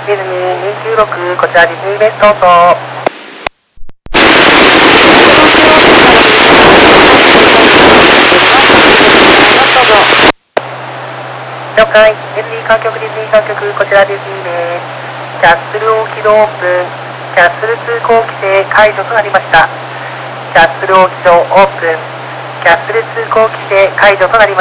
L2296、こちらディズニーベイどうぞ。了解。ディズニー観客、ディズニー観客、こちらディズニーです。キャッスル大木戸オープン、キャッスル通行規制解除となりました。キャッスル大木戸オープン、キャッスル通行規制解除となりました。